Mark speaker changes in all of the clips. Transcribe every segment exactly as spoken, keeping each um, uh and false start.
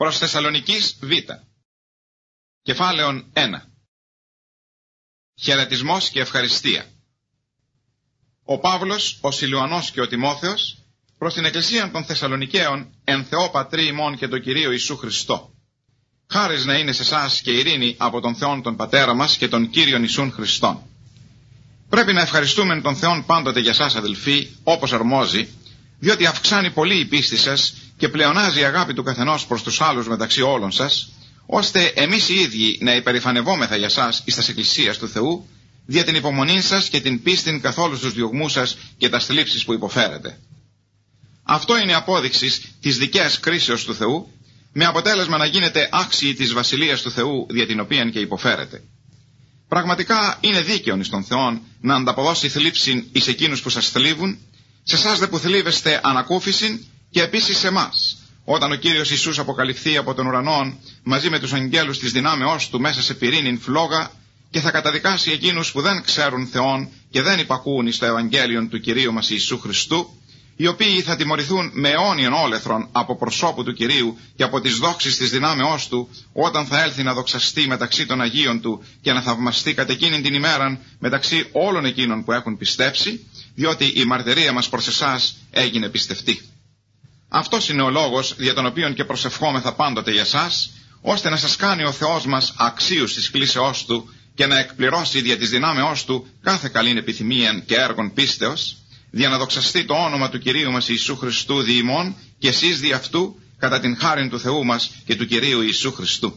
Speaker 1: Προς Θεσσαλονικής Β. Κεφάλαιον ένα. Χαιρετισμός και ευχαριστία. Ο Παύλος, ο Σιλουανός και ο Τιμόθεος προς την Εκκλησία των Θεσσαλονικαίων εν Θεό Πατρί ημών και το Κυρίο Ιησού Χριστό. Χάρις να είναι σε εσάς και ειρήνη από τον Θεόν τον Πατέρα μας και τον Κύριον Ιησούν Χριστόν. Πρέπει να ευχαριστούμε τον Θεόν πάντοτε για σας, αδελφοί, όπως αρμόζει, διότι αυξάνει πολύ η πίστη σας και πλεονάζει η αγάπη του καθενός προς τους άλλους μεταξύ όλων σας, ώστε εμείς οι ίδιοι να υπερηφανευόμεθα για σας εις τας εκκλησίας του Θεού, δια την υπομονή σας και την πίστην καθ' όλους τους διωγμούς σας και τας θλίψεις που υποφέρετε. Αυτό είναι απόδειξη της δικαίας κρίσεως του Θεού, με αποτέλεσμα να γίνετε άξιοι της βασιλείας του Θεού, δια την οποία και υποφέρετε. Πραγματικά είναι δίκαιον εις τον Θεόν να ανταποδώσει θλίψην εις εκείνους που σας θλίβουν, σε εσάς δε που θλίβεστε ανακούφισιν, και επίσης σε εμάς, όταν ο Κύριος Ιησούς αποκαλυφθεί από τον ουρανόν μαζί με τους αγγέλους της δυνάμεώς του μέσα σε πυρήνην φλόγα, και θα καταδικάσει εκείνους που δεν ξέρουν Θεόν και δεν υπακούουν εις το Ευαγγέλιον του Κυρίου μας Ιησού Χριστού, οι οποίοι θα τιμωρηθούν με αιώνιον όλεθρον από προσώπου του Κυρίου και από τις δόξεις της δυνάμεώς του, όταν θα έλθει να δοξαστεί μεταξύ των Αγίων του και να θαυμαστεί κατ' εκείνην την ημέραν μεταξύ όλων εκείνων που έχουν πιστέψει, διότι η μαρτυρία μας προς εσάς έγινε πιστευτή. Αυτός είναι ο λόγος δια τον οποίον και προσευχόμεθα πάντοτε για σας, ώστε να σας κάνει ο Θεός μας αξίους της κλήσεώς του και να εκπληρώσει δια της δυνάμεώς του κάθε καλήν επιθυμίαν και έργων πίστεως, δια να δοξαστεί το όνομα του Κυρίου μας Ιησού Χριστού δι' ημών και εσείς δι' αυτού, κατά την χάριν του Θεού μας και του Κυρίου Ιησού Χριστού.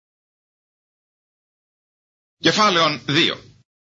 Speaker 1: Κεφάλαιον δύο.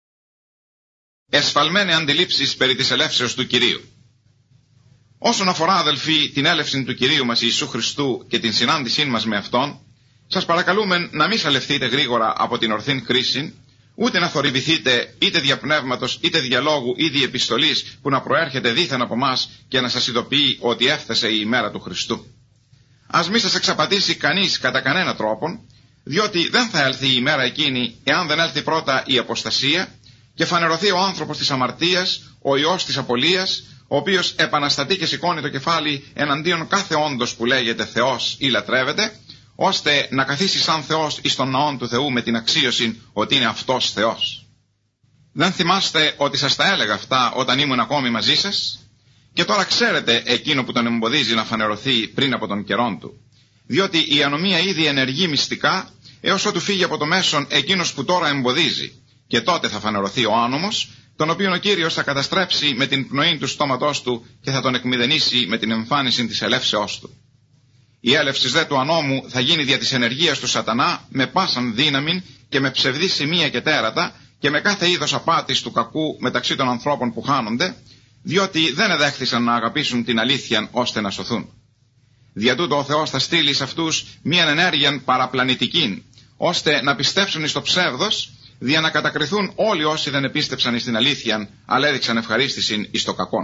Speaker 1: Εσφαλμένε αντιλήψεις περί της ελεύσεως του Κυρίου. Όσον αφορά, αδελφοί, την έλευση του Κυρίου μας Ιησού Χριστού και την συνάντησή μας με Αυτόν, σας παρακαλούμε να μην σαλευθείτε γρήγορα από την ορθήν κρίση, ούτε να θορυβηθείτε είτε δια πνεύματος, είτε διαλόγου ή δι' επιστολής που να προέρχεται δίθεν από μας και να σας ειδοποιεί ότι έφτασε η ημέρα του Χριστού. Ας μη σας εξαπατήσει κανείς κατά κανένα τρόπον, διότι δεν θα έλθει η ημέρα εκείνη εάν δεν έλθει πρώτα η αποστασία και φανερωθεί ο άνθρωπος της αμαρτίας, ο ιός της απολίας, ο οποίος επαναστατεί και σηκώνει το κεφάλι εναντίον κάθε όντος που λέγεται Θεός ή λατρεύεται, ώστε να καθίσει σαν Θεός εις τον ναόν του Θεού με την αξίωση ότι είναι αυτός Θεός. Δεν θυμάστε ότι σας τα έλεγα αυτά όταν ήμουν ακόμη μαζί σας? Και τώρα ξέρετε εκείνο που τον εμποδίζει να φανερωθεί πριν από τον καιρόν του. Διότι η ανομία ήδη ενεργεί μυστικά έως ότου φύγει από το μέσον εκείνος που τώρα εμποδίζει. Και τότε θα φανερωθεί ο άνομος, τον οποίον ο Κύριος θα καταστρέψει με την πνοή του στόματός του και θα τον εκμηδενήσει με την εμφάνιση της ελεύσεώς του. Η έλευση δε του ανώμου θα γίνει δια της ενεργείας του σατανά με πάσαν δύναμην και με ψευδή σημεία και τέρατα και με κάθε είδος απάτης του κακού μεταξύ των ανθρώπων που χάνονται, διότι δεν εδέχθησαν να αγαπήσουν την αλήθεια ώστε να σωθούν. Δια τούτο ο Θεός θα στείλει σε αυτούς μίαν ενέργειαν παραπλανητικήν, ώστε να πιστέψουν εις το ψεύδος, δια να κατακριθούν όλοι όσοι δεν επίστεψαν εις την αλήθεια, αλλά έδειξαν ευχαρίστησιν εις το κακόν.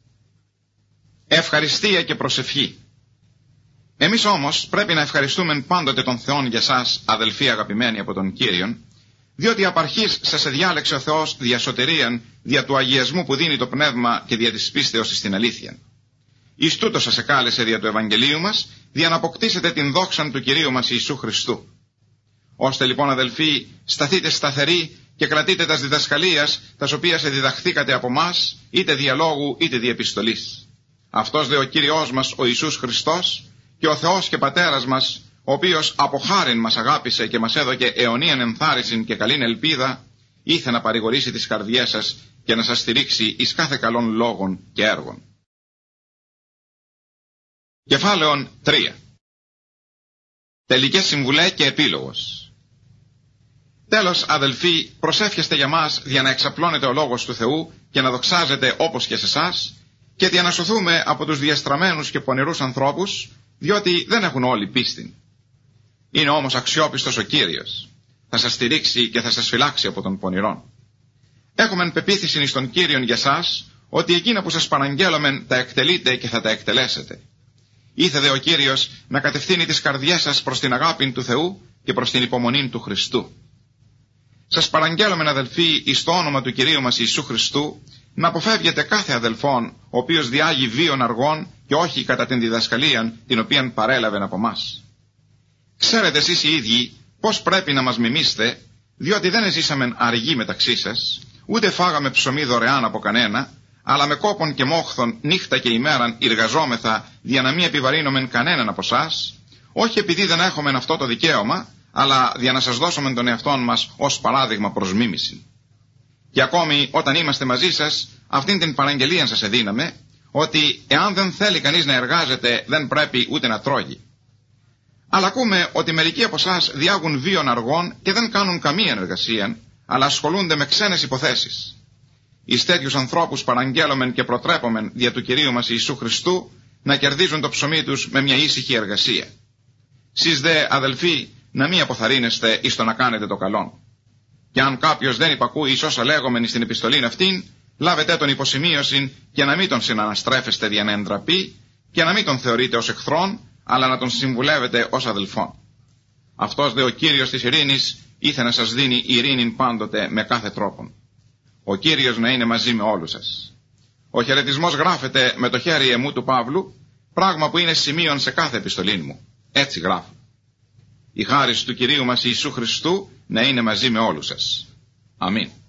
Speaker 1: Ευχαριστία και προσευχή. Εμείς όμως πρέπει να ευχαριστούμε πάντοτε τον Θεόν για σας, αδελφοί αγαπημένοι από τον Κύριον, διότι απ' αρχής σας εδιάλεξε ο Θεός δια σωτηρίαν, δια του αγιασμού που δίνει το πνεύμα και δια της πίστεως στην αλήθεια. Εις τούτο σας εκάλεσε δια του Ευαγγελίου μας, δια να αποκτήσετε την δόξαν του Κυρίου μας Ιησού Χριστού. Ώστε λοιπόν, αδελφοί, σταθείτε σταθεροί και κρατείτε τας διδασκαλίας, τας οποίας εδιδαχθήκατε από μας, είτε διαλόγου είτε δι' επιστολής. Αυτός δε ο Κύριος μας ο Ιησούς Χριστός και ο Θεός και Πατέρας μας, ο οποίος από χάριν μας αγάπησε και μας έδωκε αιωνίαν ενθάρρυνσιν και καλήν ελπίδα, ήθε να παρηγορήσει τις καρδιές σας και να σας στηρίξει εις κάθε καλών λόγων και έργων. Κεφάλαιον τρία. Τελικές συμβουλέ και επίλογος. Τέλος, αδελφοί, προσεύχεστε για μας για να εξαπλώνεται ο λόγος του Θεού και να δοξάζεται όπως και σε εσάς, και για να σωθούμε από τους διαστραμμένους και πονηρούς ανθρώπους, διότι δεν έχουν όλοι πίστη. Είναι όμως αξιόπιστος ο Κύριος. Θα σας στηρίξει και θα σας φυλάξει από τον πονηρόν. Έχουμε πεποίθηση εις τον Κύριον για σας, ότι εκείνα που σας παραγγέλωμεν τα εκτελείτε και θα τα εκτελέσετε. Ήθε δε ο Κύριος να κατευθύνει τις καρδιές σας προς την αγάπη του Θεού και προς την υπομονή του Χριστού. Σας παραγγέλωμεν, αδελφοί, εις το όνομα του Κυρίου μας Ιησού Χριστού, να αποφεύγετε κάθε αδελφόν, ο οποίος διάγει βίων αργών και όχι κατά την διδασκαλία την οποίαν παρέλαβεν από μας. Ξέρετε εσείς οι ίδιοι πώς πρέπει να μας μιμήσετε, διότι δεν εζήσαμεν αργοί μεταξύ σας, ούτε φάγαμε ψωμί δωρεάν από κανένα, αλλά με κόπον και μόχθον νύχτα και ημέραν εργαζόμεθα, για να μην επιβαρύνομεν κανέναν από εσάς, όχι επειδή δεν έχομεν αυτό το δικαίωμα, αλλά για να σας δώσουμε τον εαυτόν μας ως παράδειγμα προς μίμηση. Και ακόμη όταν είμαστε μαζί σας, αυτήν την παραγγελία σας εδίναμε, ότι εάν δεν θέλει κανείς να εργάζεται, δεν πρέπει ούτε να τρώγει. Αλλά ακούμε ότι μερικοί από εσάς διάγουν βίων αργών και δεν κάνουν καμία εργασία, αλλά ασχολούνται με ξένες υποθέσεις. Εις τέτοιους ανθρώπους παραγγέλωμεν και προτρέπομεν δια του Κυρίου μας Ιησού Χριστού να κερδίζουν το ψωμί τους με μια ήσυχη εργασία. Σεις δε, αδελφοί, να μην αποθαρρύνεστε εις το να κάνετε το καλόν. Και αν κάποιος δεν υπακούει εις όσα λέγομεν στην επιστολήν αυτήν, λάβετε τον υποσημείωσιν και να μην τον συναναστρέφεστε δια να εντραπεί και να μην τον θεωρείτε ως εχθρόν, αλλά να τον συμβουλεύετε ως αδελφόν. Αυτός δε ο Κύριος της ειρήνης ήθε να σας δίνει ειρήνην πάντοτε με κάθε τρόπον. Ο Κύριος να είναι μαζί με όλους σας. Ο χαιρετισμός γράφεται με το χέρι εμού του Παύλου, πράγμα που είναι σημείον σε κάθε επιστολή μου. Έτσι γράφω. Η χάρις του Κυρίου μας Ιησού Χριστού να είναι μαζί με όλους σας. Αμήν.